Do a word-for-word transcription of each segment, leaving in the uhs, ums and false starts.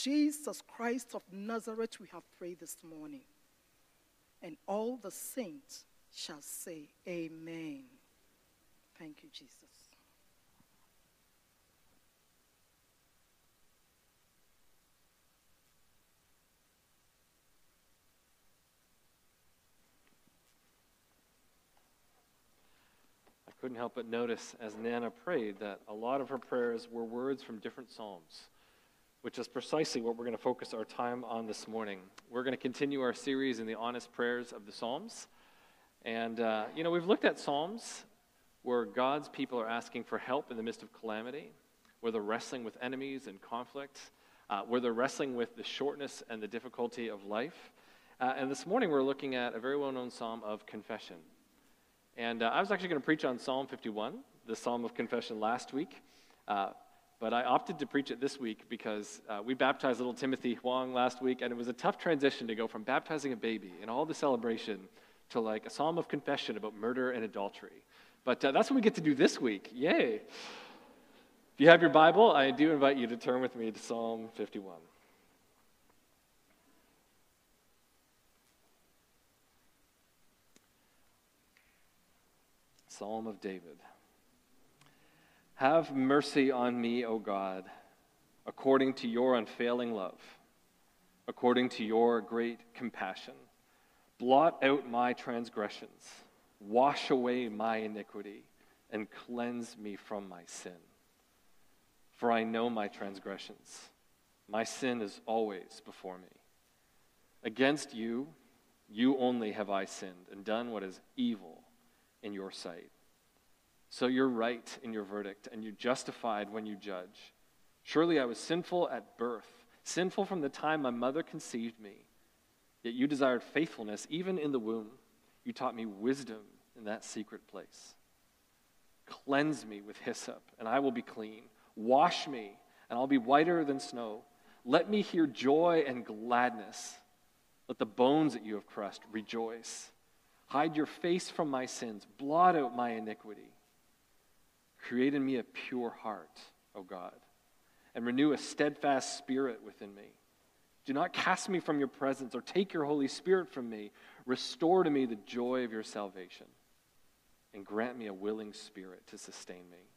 Jesus Christ of Nazareth we have prayed this morning. And all the saints shall say, Amen. Thank you, Jesus. I couldn't help but notice as Nana prayed that a lot of her prayers were words from different Psalms, which is precisely what we're going to focus our time on this morning. We're going to continue our series in the honest prayers of the Psalms. And, uh, you know, we've looked at Psalms where God's people are asking for help in the midst of calamity, where they're wrestling with enemies and conflict, uh, where they're wrestling with the shortness and the difficulty of life. Uh, and this morning we're looking at a very well-known psalm of confession. And uh, I was actually going to preach on Psalm fifty-one, the Psalm of Confession, last week. Uh, but I opted to preach it this week because uh, we baptized little Timothy Huang last week, and it was a tough transition to go from baptizing a baby and all the celebration to like a Psalm of Confession about murder and adultery. But uh, that's what we get to do this week. Yay! If you have your Bible, I do invite you to turn with me to Psalm fifty-one. Psalm of David. Have mercy on me, O God, according to your unfailing love, according to your great compassion. Blot out my transgressions, wash away my iniquity, and cleanse me from my sin. For I know my transgressions. My sin is always before me. Against you, you only have I sinned and done what is evil in your sight. So you're right in your verdict, and you're justified when you judge. Surely I was sinful at birth, sinful from the time my mother conceived me. Yet you desired faithfulness even in the womb. You taught me wisdom in that secret place. Cleanse me with hyssop, and I will be clean. Wash me, and I'll be whiter than snow. Let me hear joy and gladness. Let the bones that you have crushed rejoice. Hide your face from my sins. Blot out my iniquity. Create in me a pure heart, O God, and renew a steadfast spirit within me. Do not cast me from your presence or take your Holy Spirit from me. Restore to me the joy of your salvation and grant me a willing spirit to sustain me.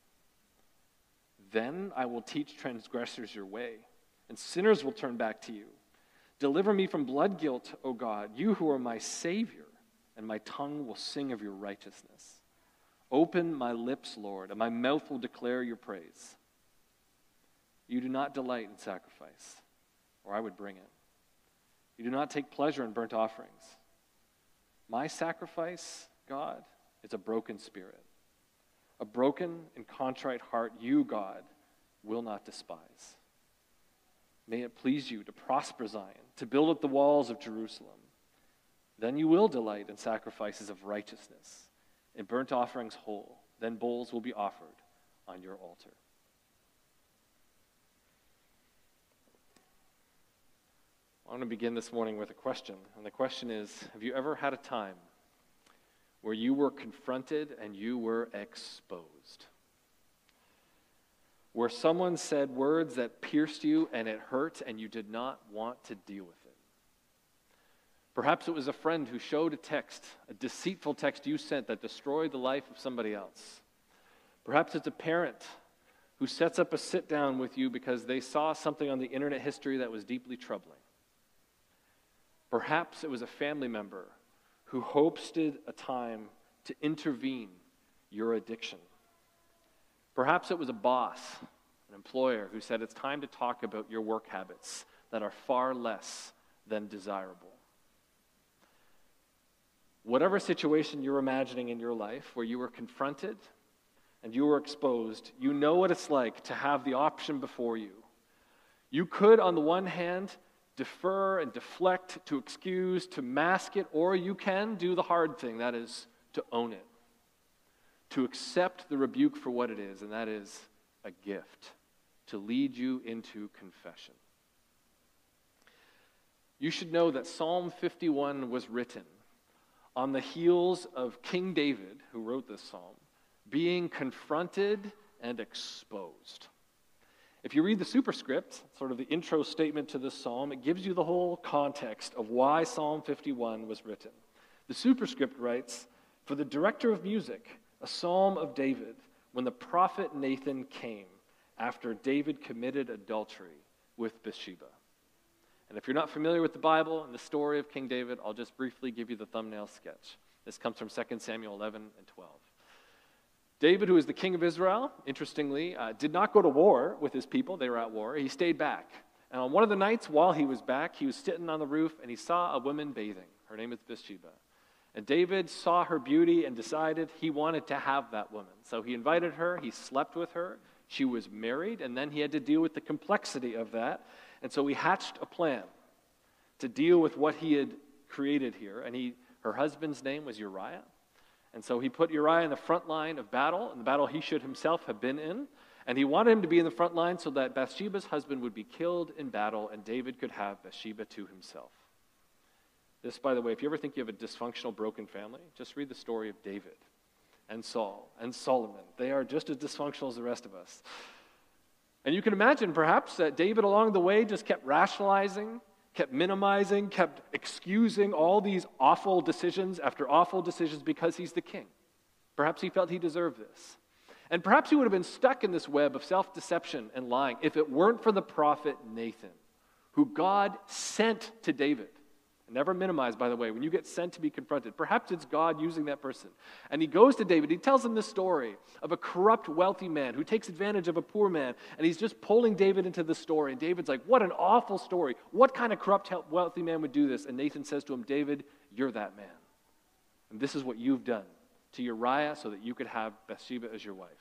Then I will teach transgressors your way, and sinners will turn back to you. Deliver me from blood guilt, O God, you who are my Savior, and my tongue will sing of your righteousness. Open my lips, Lord, and my mouth will declare your praise. You do not delight in sacrifice, or I would bring it. You do not take pleasure in burnt offerings. My sacrifice, God, is a broken spirit. A broken and contrite heart, you, God, will not despise. May it please you to prosper Zion, to build up the walls of Jerusalem. Then you will delight in sacrifices of righteousness, in burnt offerings whole. Then bulls will be offered on your altar. I want to begin this morning with a question. And the question is, have you ever had a time where you were confronted and you were exposed? Where someone said words that pierced you and it hurt and you did not want to deal with it? Perhaps it was a friend who showed a text, a deceitful text you sent that destroyed the life of somebody else. Perhaps it's a parent who sets up a sit-down with you because they saw something on the internet history that was deeply troubling. Perhaps it was a family member who hosted a time to intervene your addiction. Perhaps it was a boss, an employer, who said it's time to talk about your work habits that are far less than desirable. Whatever situation you're imagining in your life where you were confronted and you were exposed, you know what it's like to have the option before you. You could, on the one hand, defer and deflect, to excuse, to mask it, or you can do the hard thing, that is, to own it. To accept the rebuke for what it is, and that is a gift, to lead you into confession. You should know that Psalm fifty-one was written on the heels of King David, who wrote this psalm, being confronted and exposed. If you read the superscript, sort of the intro statement to this psalm, it gives you the whole context of why Psalm fifty-one was written. The superscript writes, "For the director of music, a psalm of David, when the prophet Nathan came after David committed adultery with Bathsheba." And if you're not familiar with the Bible and the story of King David, I'll just briefly give you the thumbnail sketch. This comes from Second Samuel eleven and twelve. David, who is the king of Israel, interestingly, uh, did not go to war with his people. They were at war. He stayed back. And on one of the nights while he was back, he was sitting on the roof and he saw a woman bathing. Her name is Bathsheba. And David saw her beauty and decided he wanted to have that woman. So he invited her. He slept with her. She was married, and then he had to deal with the complexity of that. And so he hatched a plan to deal with what he had created here. And he, her husband's name was Uriah. And so he put Uriah in the front line of battle, in the battle he should himself have been in. And he wanted him to be in the front line so that Bathsheba's husband would be killed in battle and David could have Bathsheba to himself. This, by the way, if you ever think you have a dysfunctional, broken family, just read the story of David and Saul and Solomon. They are just as dysfunctional as the rest of us. And you can imagine, perhaps, that David along the way just kept rationalizing, kept minimizing, kept excusing all these awful decisions after awful decisions because he's the king. Perhaps he felt he deserved this. And perhaps he would have been stuck in this web of self-deception and lying if it weren't for the prophet Nathan, who God sent to David. Never minimize, by the way, when you get sent to be confronted. Perhaps it's God using that person. And he goes to David. He tells him this story of a corrupt, wealthy man who takes advantage of a poor man. And he's just pulling David into the story. And David's like, what an awful story. What kind of corrupt, wealthy man would do this? And Nathan says to him, David, you're that man. And this is what you've done to Uriah so that you could have Bathsheba as your wife.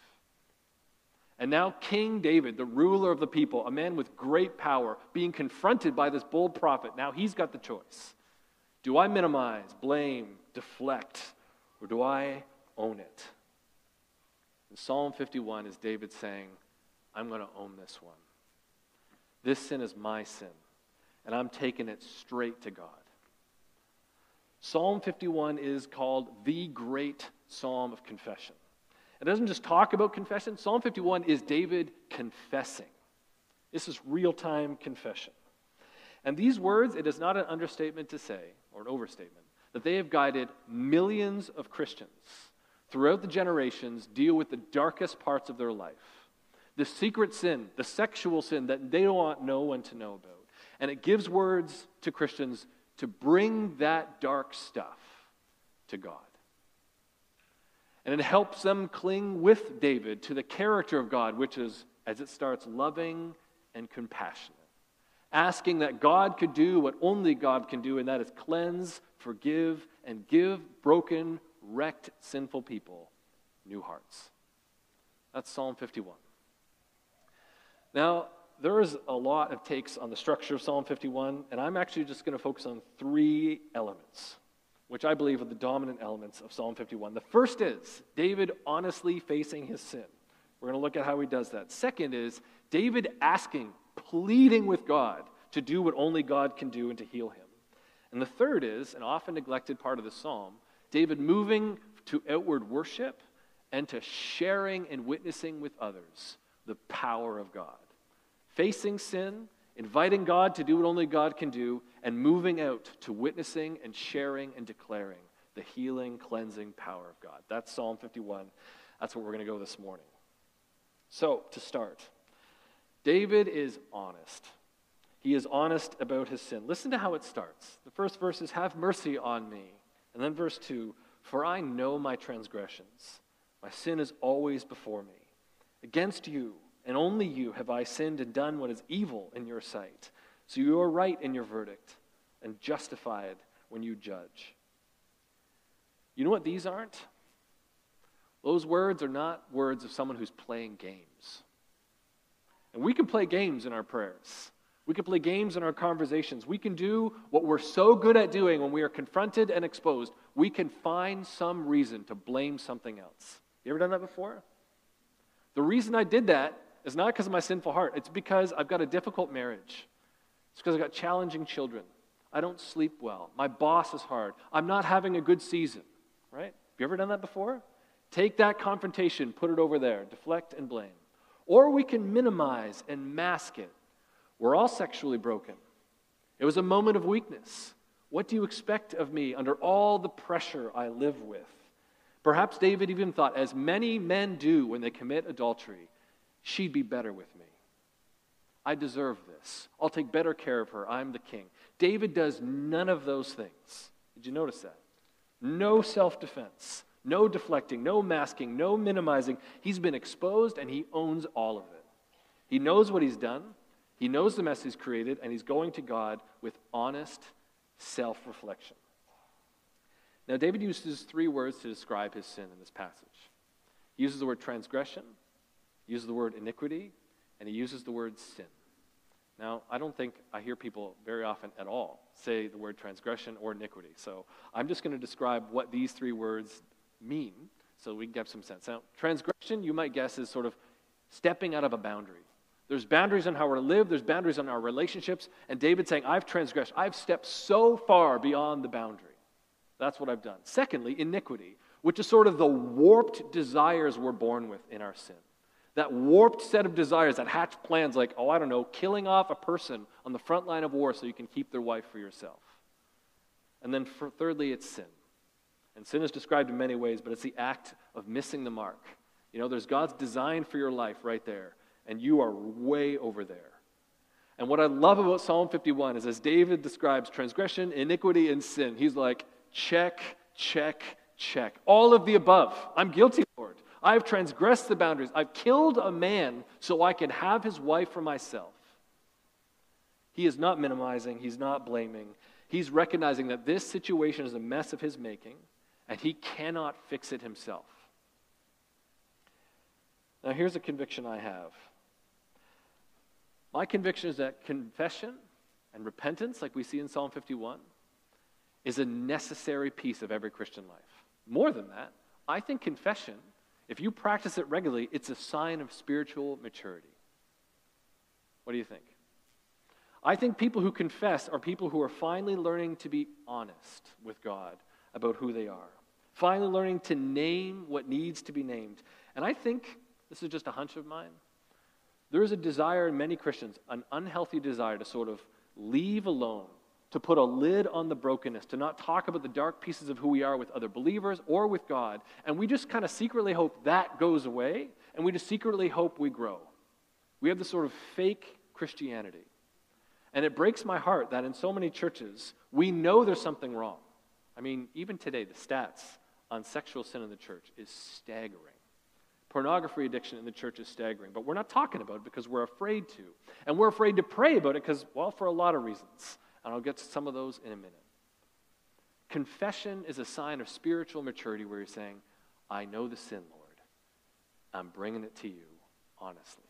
And now King David, the ruler of the people, a man with great power, being confronted by this bold prophet, now he's got the choice. Do I minimize, blame, deflect, or do I own it? In Psalm fifty-one is David saying, I'm going to own this one. This sin is my sin, and I'm taking it straight to God. Psalm fifty-one is called the great psalm of confession. It doesn't just talk about confession. Psalm fifty-one is David confessing. This is real-time confession. And these words, it is not an understatement to say, or an overstatement, that they have guided millions of Christians throughout the generations deal with the darkest parts of their life. The secret sin, the sexual sin that they don't want no one to know about. And it gives words to Christians to bring that dark stuff to God. And it helps them cling with David to the character of God, which is, as it starts, loving and compassionate. Asking that God could do what only God can do, and that is cleanse, forgive, and give broken, wrecked, sinful people new hearts. That's Psalm fifty-one. Now, there is a lot of takes on the structure of Psalm fifty-one, and I'm actually just going to focus on three elements, which I believe are the dominant elements of Psalm fifty-one. The first is David honestly facing his sin. We're going to look at how he does that. Second is David asking, pleading with God to do what only God can do and to heal him. And the third is, an often neglected part of the psalm, David moving to outward worship and to sharing and witnessing with others the power of God. Facing sin, inviting God to do what only God can do, and moving out to witnessing and sharing and declaring the healing, cleansing power of God. That's Psalm fifty-one. That's where we're going to go this morning. So, to start, David is honest. He is honest about his sin. Listen to how it starts. The first verse is, have mercy on me. And then verse two, for I know my transgressions. My sin is always before me. Against you, and only you, have I sinned and done what is evil in your sight. So you are right in your verdict and justified when you judge. You know what these aren't? Those words are not words of someone who's playing games. And we can play games in our prayers. We can play games in our conversations. We can do what we're so good at doing when we are confronted and exposed. We can find some reason to blame something else. You ever done that before? The reason I did that is not because of my sinful heart. It's because I've got a difficult marriage. It's because I've got challenging children. I don't sleep well. My boss is hard. I'm not having a good season. Right? Have you ever done that before? Take that confrontation, put it over there, deflect and blame. or we can minimize and mask it. We're all sexually broken. It was a moment of weakness. What do you expect of me under all the pressure I live with? Perhaps David even thought, as many men do when they commit adultery, she'd be better with me. I deserve this. I'll take better care of her. I'm the king. David does none of those things. Did you notice that? No self-defense, no deflecting, no masking, no minimizing. He's been exposed and he owns all of it. He knows what he's done. He knows the mess he's created, and he's going to God with honest self-reflection. Now, David uses three words to describe his sin in this passage. He uses the word transgression, he uses the word iniquity, and he uses the word sin. Now, I don't think I hear people very often at all say the word transgression or iniquity. So I'm just going to describe what these three words mean so we can get some sense. Now, transgression, you might guess, is sort of stepping out of a boundary. There's boundaries on how we're to live. There's boundaries on our relationships. And David's saying, I've transgressed. I've stepped so far beyond the boundary. That's what I've done. Secondly, iniquity, which is sort of the warped desires we're born with in our sin. That warped set of desires that hatch plans like, oh, I don't know, killing off a person on the front line of war so you can keep their wife for yourself. And then for, thirdly, it's sin. And sin is described in many ways, but it's the act of missing the mark. You know, there's God's design for your life right there, and you are way over there. And what I love about Psalm fifty-one is as David describes transgression, iniquity, and sin, he's like, check, check, check. All of the above. I'm guilty, Lord. I've transgressed the boundaries. I've killed a man so I can have his wife for myself. He is not minimizing. He's not blaming. He's recognizing that this situation is a mess of his making, and he cannot fix it himself. Now, here's a conviction I have. My conviction is that confession and repentance, like we see in Psalm fifty-one, is a necessary piece of every Christian life. More than that, I think confession, if you practice it regularly, it's a sign of spiritual maturity. What do you think? I think people who confess are people who are finally learning to be honest with God about who they are. Finally learning to name what needs to be named. And I think, this is just a hunch of mine, there is a desire in many Christians, an unhealthy desire to sort of leave alone, to put a lid on the brokenness, to not talk about the dark pieces of who we are with other believers or with God. And we just kind of secretly hope that goes away, and we just secretly hope we grow. We have this sort of fake Christianity. And it breaks my heart that in so many churches, we know there's something wrong. I mean, even today, the stats on sexual sin in the church is staggering. Pornography addiction in the church is staggering, but we're not talking about it because we're afraid to. And we're afraid to pray about it because, well, for a lot of reasons. And I'll get to some of those in a minute. Confession is a sign of spiritual maturity where you're saying, I know the sin, Lord. I'm bringing it to you honestly.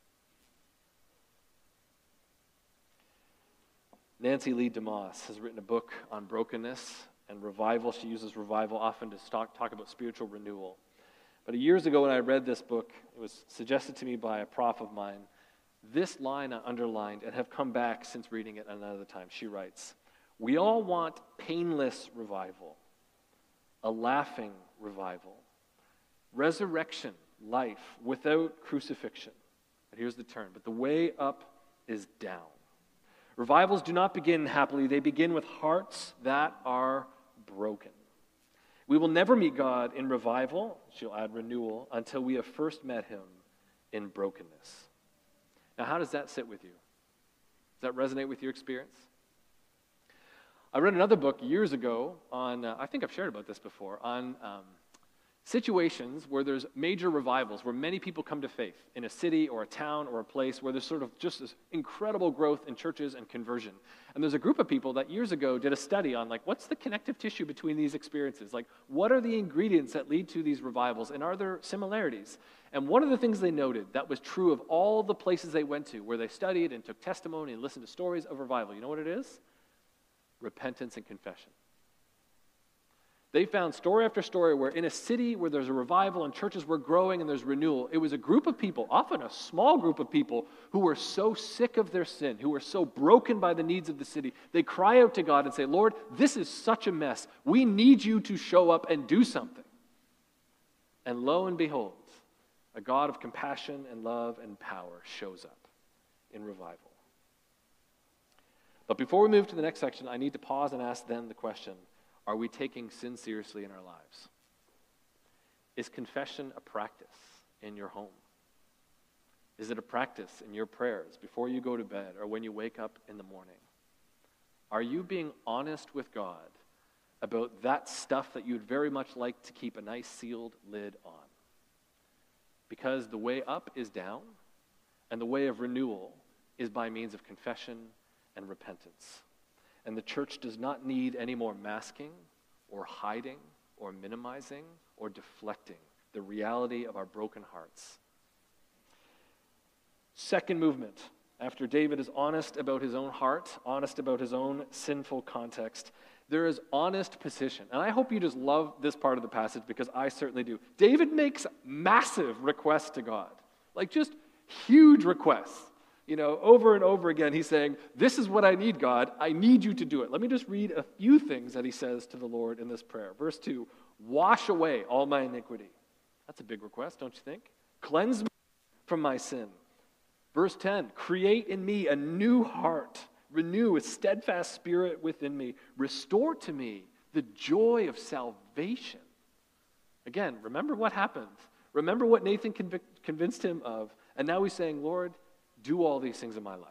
Nancy Lee DeMoss has written a book on brokenness and revival. She uses revival often to talk, talk about spiritual renewal. But years ago when I read this book, it was suggested to me by a prof of mine. This line I underlined and have come back since reading it another time. She writes, we all want painless revival, a laughing revival, resurrection, life without crucifixion. But here's the turn, but the way up is down. Revivals do not begin happily. They begin with hearts that are broken. We will never meet God in revival, she'll add renewal, until we have first met him in brokenness. Now, how does that sit with you? Does that resonate with your experience? I read another book years ago on, uh, I think I've shared about this before, on um, situations where there's major revivals, where many people come to faith in a city or a town or a place where there's sort of just this incredible growth in churches and conversion. And there's a group of people that years ago did a study on, like, what's the connective tissue between these experiences? Like, what are the ingredients that lead to these revivals, and are there similarities? And one of the things they noted that was true of all the places they went to, where they studied and took testimony and listened to stories of revival, you know what it is? Repentance and confession. They found story after story where in a city where there's a revival and churches were growing and there's renewal, it was a group of people, often a small group of people, who were so sick of their sin, who were so broken by the needs of the city. They cry out to God and say, Lord, this is such a mess. We need you to show up and do something. And lo and behold, A God of compassion and love and power shows up in revival. But before we move to the next section, I need to pause and ask them the question, are we taking sin seriously in our lives? Is confession a practice in your home? Is it a practice in your prayers before you go to bed or when you wake up in the morning? Are you being honest with God about that stuff that you'd very much like to keep a nice sealed lid on? Because the way up is down, and the way of renewal is by means of confession and repentance. And the church does not need any more masking or hiding or minimizing or deflecting the reality of our broken hearts. Second movement, after David is honest about his own heart, honest about his own sinful context, there is honest petition. And I hope you just love this part of the passage because I certainly do. David makes massive requests to God, like just huge requests. You know, over and over again, he's saying, this is what I need, God. I need you to do it. Let me just read a few things that he says to the Lord in this prayer. Verse two, wash away all my iniquity. That's a big request, don't you think? Cleanse me from my sin. Verse ten, create in me a new heart. Renew a steadfast spirit within me. Restore to me the joy of salvation. Again, remember what happened. Remember what Nathan convic- convinced him of. And now he's saying, Lord, do all these things in my life.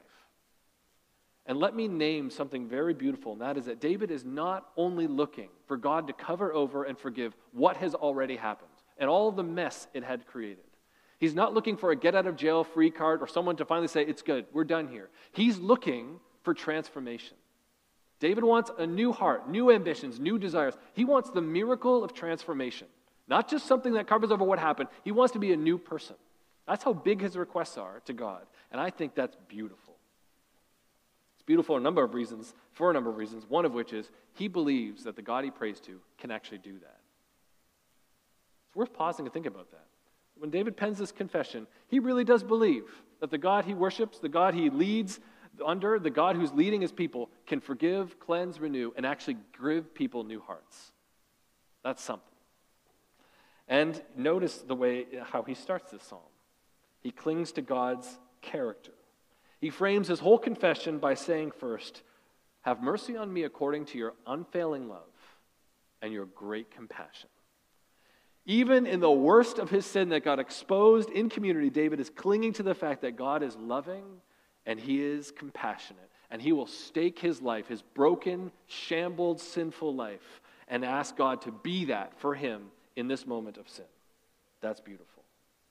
And let me name something very beautiful, and that is that David is not only looking for God to cover over and forgive what has already happened and all the mess it had created. He's not looking for a get-out-of-jail-free card or someone to finally say, it's good, we're done here. He's looking for transformation. David wants a new heart, new ambitions, new desires. He wants the miracle of transformation, not just something that covers over what happened. He wants to be a new person. That's how big his requests are to God, and I think that's beautiful. It's beautiful for a number of reasons, for a number of reasons, one of which is he believes that the God he prays to can actually do that. It's worth pausing to think about that. When David pens this confession, he really does believe that the God he worships, the God he leads under, the God who's leading his people, can forgive, cleanse, renew, and actually give people new hearts. That's something. And notice the way how he starts this psalm. He clings to God's character. He frames his whole confession by saying first, have mercy on me according to your unfailing love and your great compassion. Even in the worst of his sin that got exposed in community, David is clinging to the fact that God is loving and he is compassionate. And he will stake his life, his broken, shambled, sinful life, and ask God to be that for him in this moment of sin. That's beautiful.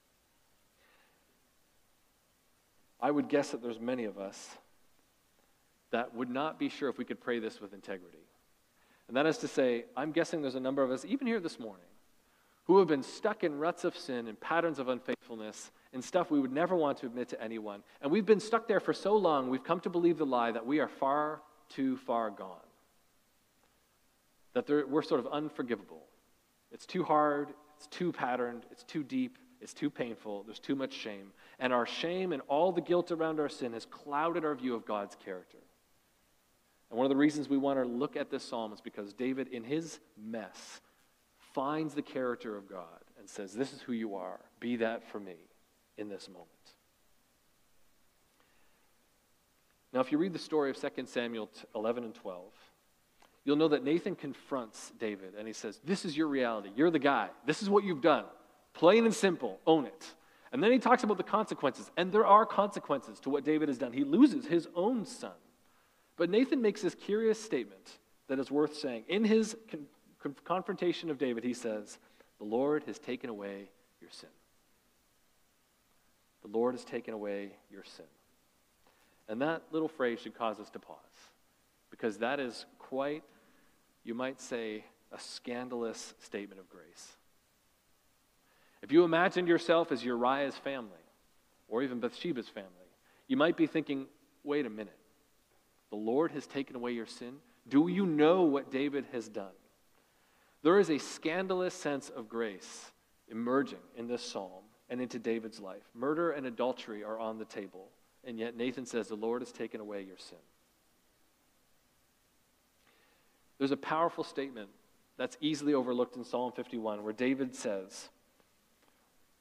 I would guess that there's many of us that would not be sure if we could pray this with integrity. And that is to say, I'm guessing there's a number of us, even here this morning, who have been stuck in ruts of sin and patterns of unfaithfulness and stuff we would never want to admit to anyone. And we've been stuck there for so long, we've come to believe the lie that we are far too far gone. That we're sort of unforgivable. It's too hard, it's too patterned, it's too deep, it's too painful, there's too much shame. And our shame and all the guilt around our sin has clouded our view of God's character. And one of the reasons we want to look at this psalm is because David, in his mess, finds the character of God and says, this is who you are. Be that for me in this moment. Now, if you read the story of Second Samuel eleven and twelve, you'll know that Nathan confronts David and he says, this is your reality. You're the guy. This is what you've done. Plain and simple. Own it. And then he talks about the consequences. And there are consequences to what David has done. He loses his own son. But Nathan makes this curious statement that is worth saying. In his con- con- confrontation of David, he says, the Lord has taken away your sin. The Lord has taken away your sin. And that little phrase should cause us to pause. Because that is quite, you might say, a scandalous statement of grace. If you imagined yourself as Uriah's family, or even Bathsheba's family, you might be thinking, wait a minute. The Lord has taken away your sin? Do you know what David has done? There is a scandalous sense of grace emerging in this psalm and into David's life. Murder and adultery are on the table, and yet Nathan says, the Lord has taken away your sin. There's a powerful statement that's easily overlooked in Psalm fifty-one where David says,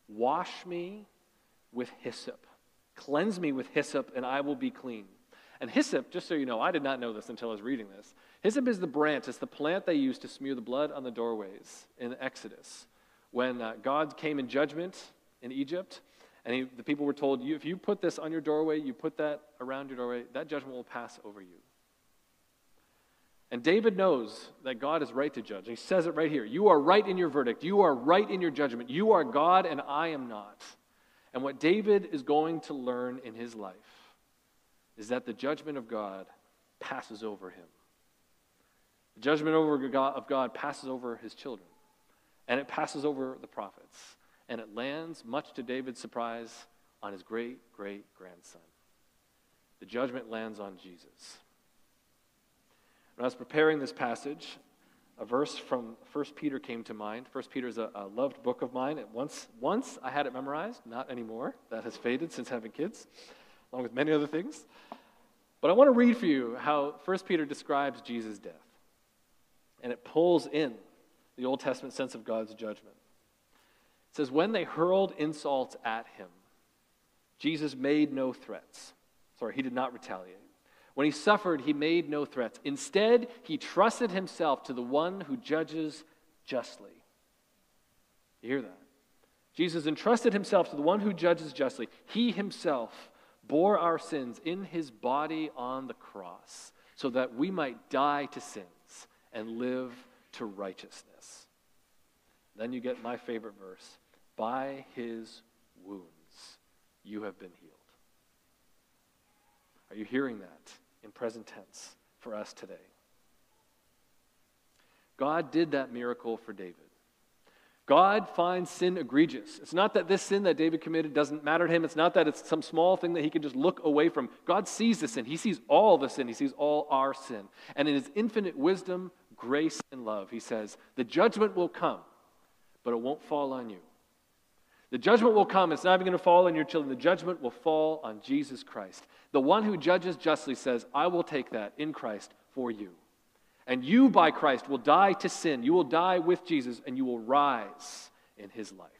Wash me with hyssop. Cleanse me with hyssop, and I will be clean. And hyssop, just so you know, I did not know this until I was reading this. Hyssop is the branch. It's the plant they used to smear the blood on the doorways in Exodus. When uh, God came in judgment in Egypt, and he, the people were told, you, if you put this on your doorway, you put that around your doorway, that judgment will pass over you. And David knows that God is right to judge. He says it right here. You are right in your verdict. You are right in your judgment. You are God and I am not. And what David is going to learn in his life is that the judgment of God passes over him. The judgment over God, of God passes over his children. And it passes over the prophets. And it lands, much to David's surprise, on his great-great-grandson. The judgment lands on Jesus. When I was preparing this passage, a verse from First Peter came to mind. First Peter is a, a loved book of mine. It once, once I had it memorized, not anymore. That has faded since having kids, along with many other things. But I want to read for you how First Peter describes Jesus' death. And it pulls in the Old Testament sense of God's judgment. It says, when they hurled insults at him, Jesus made no threats. Sorry, he did not retaliate. When he suffered, he made no threats. Instead, he trusted himself to the one who judges justly. You hear that? Jesus entrusted himself to the one who judges justly. He himself bore our sins in his body on the cross so that we might die to sins and live to righteousness. Then you get my favorite verse. By his wounds you have been healed. Are you hearing that in present tense for us today? God did that miracle for David. God finds sin egregious. It's not that this sin that David committed doesn't matter to him. It's not that it's some small thing that he can just look away from. God sees the sin. He sees all the sin. He sees all our sin. And in his infinite wisdom, grace, and love, he says, the judgment will come, but it won't fall on you. The judgment will come. It's not even going to fall on your children. The judgment will fall on Jesus Christ. The one who judges justly says, I will take that in Christ for you. And you, by Christ, will die to sin. You will die with Jesus, and you will rise in his life.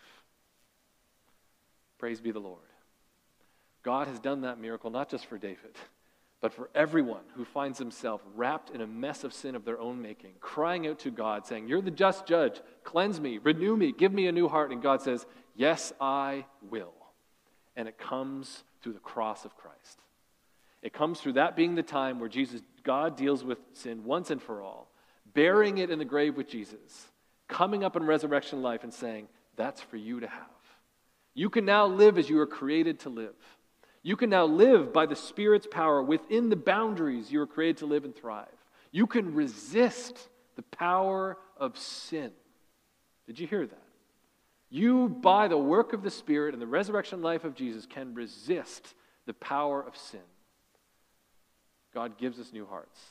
Praise be the Lord. God has done that miracle not just for David, but for everyone who finds himself wrapped in a mess of sin of their own making, crying out to God, saying, you're the just judge. Cleanse me, renew me, give me a new heart. And God says, yes, I will. And it comes through the cross of Christ. It comes through that being the time where Jesus, God deals with sin once and for all, burying it in the grave with Jesus, coming up in resurrection life and saying, that's for you to have. You can now live as you were created to live. You can now live by the Spirit's power within the boundaries you were created to live and thrive. You can resist the power of sin. Did you hear that? You, by the work of the Spirit and the resurrection life of Jesus, can resist the power of sin. God gives us new hearts.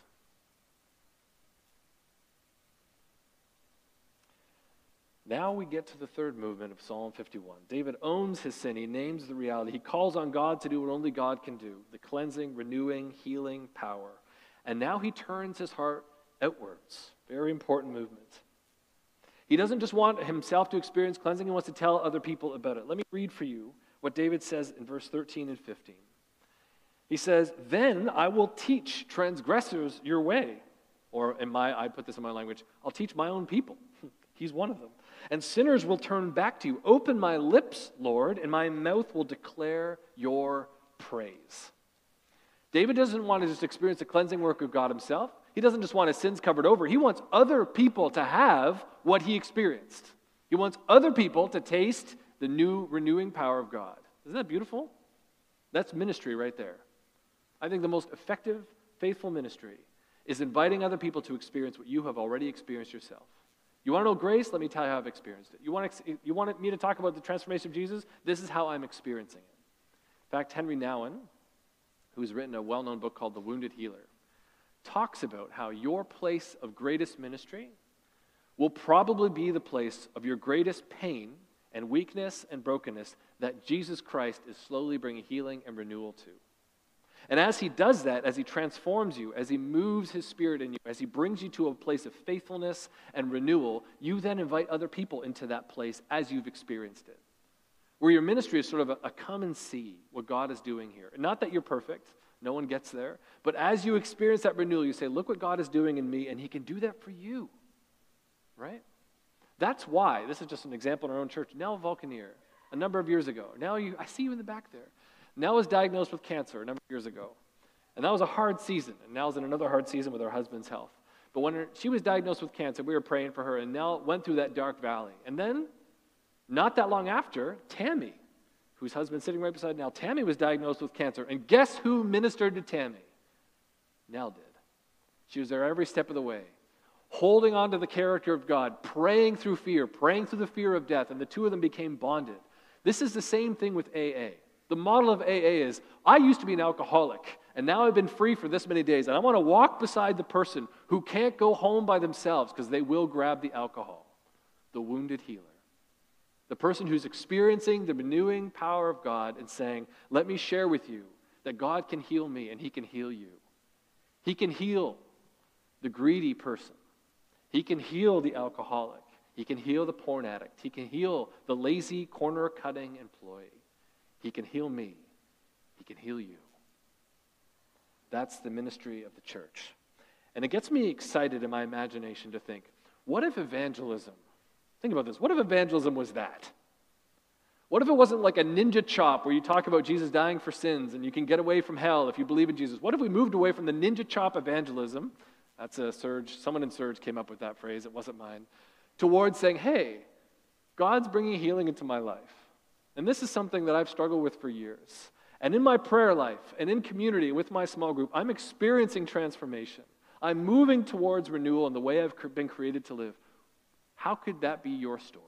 Now we get to the third movement of Psalm fifty-one. David owns his sin. He names the reality. He calls on God to do what only God can do, the cleansing, renewing, healing power. And now he turns his heart outwards. Very important movement. He doesn't just want himself to experience cleansing. He wants to tell other people about it. Let me read for you what David says in verse thirteen and fifteen. He says, then I will teach transgressors your way. Or in my, I put this in my language, I'll teach my own people. He's one of them. And sinners will turn back to you. Open my lips, Lord, and my mouth will declare your praise. David doesn't want to just experience the cleansing work of God himself. He doesn't just want his sins covered over. He wants other people to have what he experienced. He wants other people to taste the new renewing power of God. Isn't that beautiful? That's ministry right there. I think the most effective, faithful ministry is inviting other people to experience what you have already experienced yourself. You want to know grace? Let me tell you how I've experienced it. You want, to, you want me to talk about the transformation of Jesus? This is how I'm experiencing it. In fact, Henry Nouwen, who's written a well-known book called The Wounded Healer, talks about how your place of greatest ministry will probably be the place of your greatest pain and weakness and brokenness that Jesus Christ is slowly bringing healing and renewal to. And as he does that, as he transforms you, as he moves his Spirit in you, as he brings you to a place of faithfulness and renewal, you then invite other people into that place as you've experienced it. where your ministry is sort of a, a come and see what God is doing here. Not that you're perfect, no one gets there, but as you experience that renewal, you say, look what God is doing in me, and he can do that for you, right? That's why, this is just an example in our own church, Nell Vulcanier, a number of years ago. Now you, I see you in the back there. Nell was diagnosed with cancer a number of years ago, and that was a hard season, and Nell's in another hard season with her husband's health. But when her, she was diagnosed with cancer, we were praying for her, and Nell went through that dark valley. And then, not that long after, Tammy, whose husband's sitting right beside Nell, Tammy was diagnosed with cancer. And guess who ministered to Tammy? Nell did. She was there every step of the way, holding on to the character of God, praying through fear, praying through the fear of death, and the two of them became bonded. This is the same thing with A A. The model of A A is, I used to be an alcoholic, and now I've been free for this many days, and I want to walk beside the person who can't go home by themselves because they will grab the alcohol, the wounded healer. The person who's experiencing the renewing power of God and saying, let me share with you that God can heal me and he can heal you. He can heal the greedy person. He can heal the alcoholic. He can heal the porn addict. He can heal the lazy, corner-cutting employee. He can heal me. He can heal you. That's the ministry of the church. And it gets me excited in my imagination to think, what if evangelism, think about this, what if evangelism was that? What if it wasn't like a ninja chop where you talk about Jesus dying for sins and you can get away from hell if you believe in Jesus? What if we moved away from the ninja chop evangelism, that's a Surge, someone in Surge came up with that phrase, it wasn't mine, towards saying, hey, God's bringing healing into my life. And this is something that I've struggled with for years. And in my prayer life and in community with my small group, I'm experiencing transformation. I'm moving towards renewal in the way I've been created to live. How could that be your story?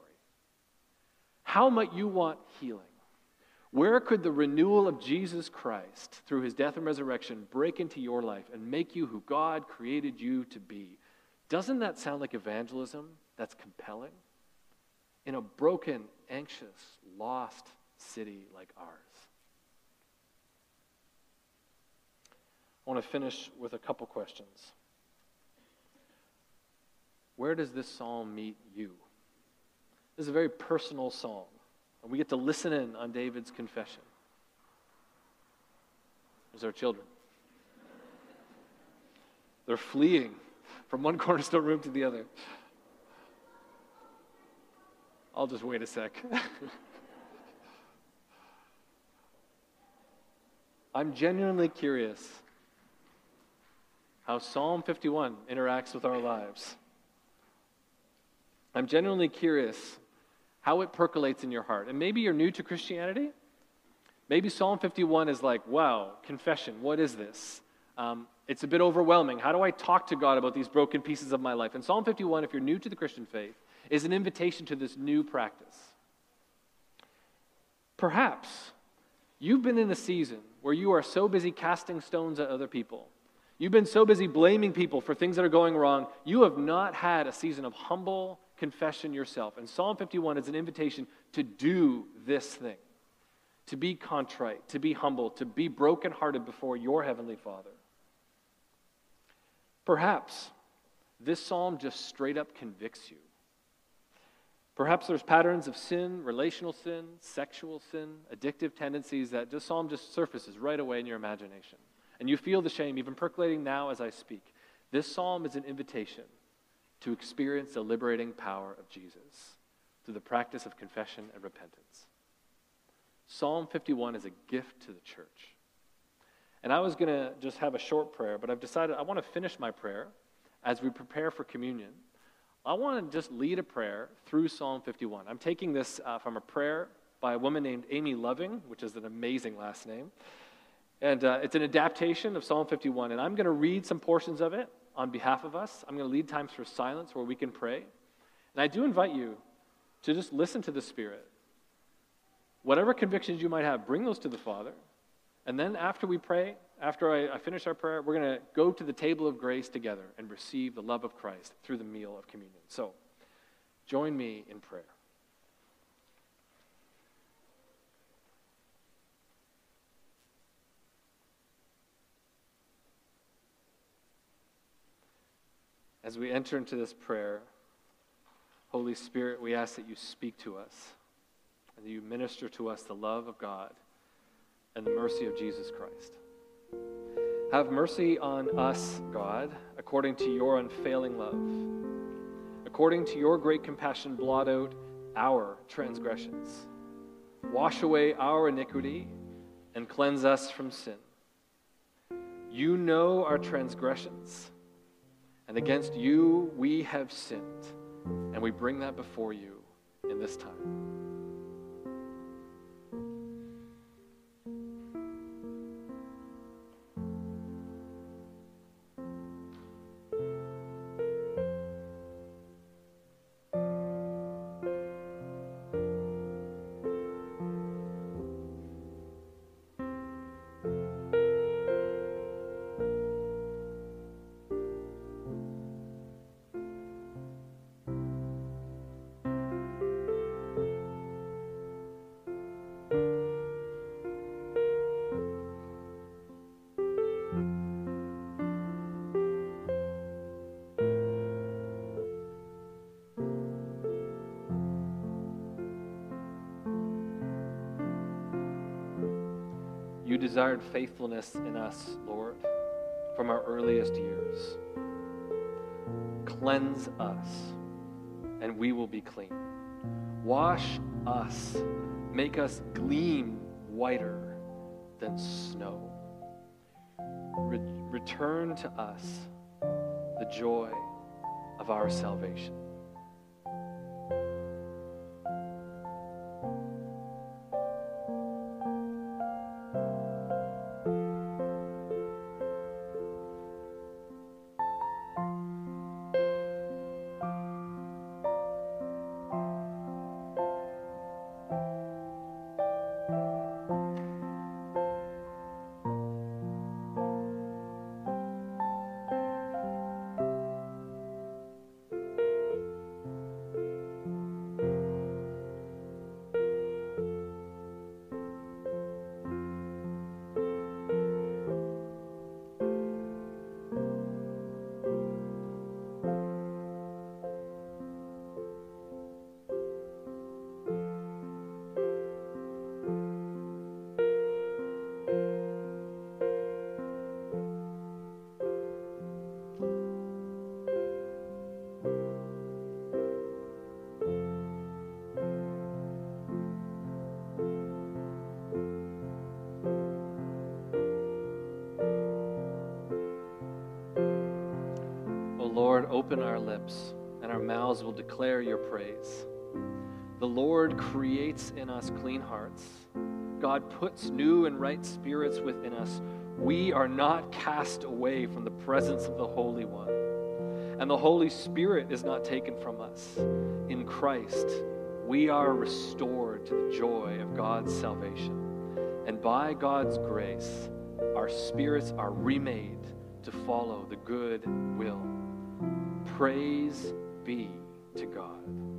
How might you want healing? Where could the renewal of Jesus Christ through his death and resurrection break into your life and make you who God created you to be? Doesn't that sound like evangelism that's compelling? In a broken, anxious, lost city like ours. I want to finish with a couple questions. Where does this psalm meet you? This is a very personal psalm, and we get to listen in on David's confession. There's our children. They're fleeing from one Cornerstone room to the other. I'll just wait a sec. I'm genuinely curious how Psalm fifty-one interacts with our lives. I'm genuinely curious how it percolates in your heart. And maybe you're new to Christianity. Maybe Psalm fifty-one is like, wow, confession, what is this? Um, it's a bit overwhelming. How do I talk to God about these broken pieces of my life? And Psalm fifty-one, if you're new to the Christian faith, is an invitation to this new practice. Perhaps you've been in a season where you are so busy casting stones at other people. You've been so busy blaming people for things that are going wrong. You have not had a season of humble confession yourself. And Psalm fifty-one is an invitation to do this thing, to be contrite, to be humble, to be brokenhearted before your Heavenly Father. Perhaps this psalm just straight up convicts you. Perhaps there's patterns of sin, relational sin, sexual sin, addictive tendencies that this psalm just surfaces right away in your imagination. And you feel the shame even percolating now as I speak. This psalm is an invitation to experience the liberating power of Jesus through the practice of confession and repentance. Psalm fifty-one is a gift to the church. And I was going to just have a short prayer, but I've decided I want to finish my prayer as we prepare for communion. I want to just lead a prayer through Psalm fifty-one. I'm taking this uh, from a prayer by a woman named Amy Loving, which is an amazing last name. And uh, it's an adaptation of Psalm fifty-one. And I'm going to read some portions of it on behalf of us. I'm going to lead times for silence where we can pray. And I do invite you to just listen to the Spirit. Whatever convictions you might have, bring those to the Father. And then after we pray, after I, I finish our prayer, we're going to go to the table of grace together and receive the love of Christ through the meal of communion. So, join me in prayer. As we enter into this prayer, Holy Spirit, we ask that you speak to us and that you minister to us the love of God and the mercy of Jesus Christ. Have mercy on us, God, according to your unfailing love. According to your great compassion, blot out our transgressions. Wash away our iniquity and cleanse us from sin. You know our transgressions, and against you we have sinned, and we bring that before you in this time. You desired faithfulness in us, Lord, from our earliest years. Cleanse us, and we will be clean. Wash us, make us gleam whiter than snow. Re- return to us the joy of our salvation. Lord, open our lips, and our mouths will declare your praise. The Lord creates in us clean hearts. God puts new and right spirits within us. We are not cast away from the presence of the Holy One, and the Holy Spirit is not taken from us. In Christ, we are restored to the joy of God's salvation, and by God's grace, our spirits are remade to follow the good will. Praise be to God.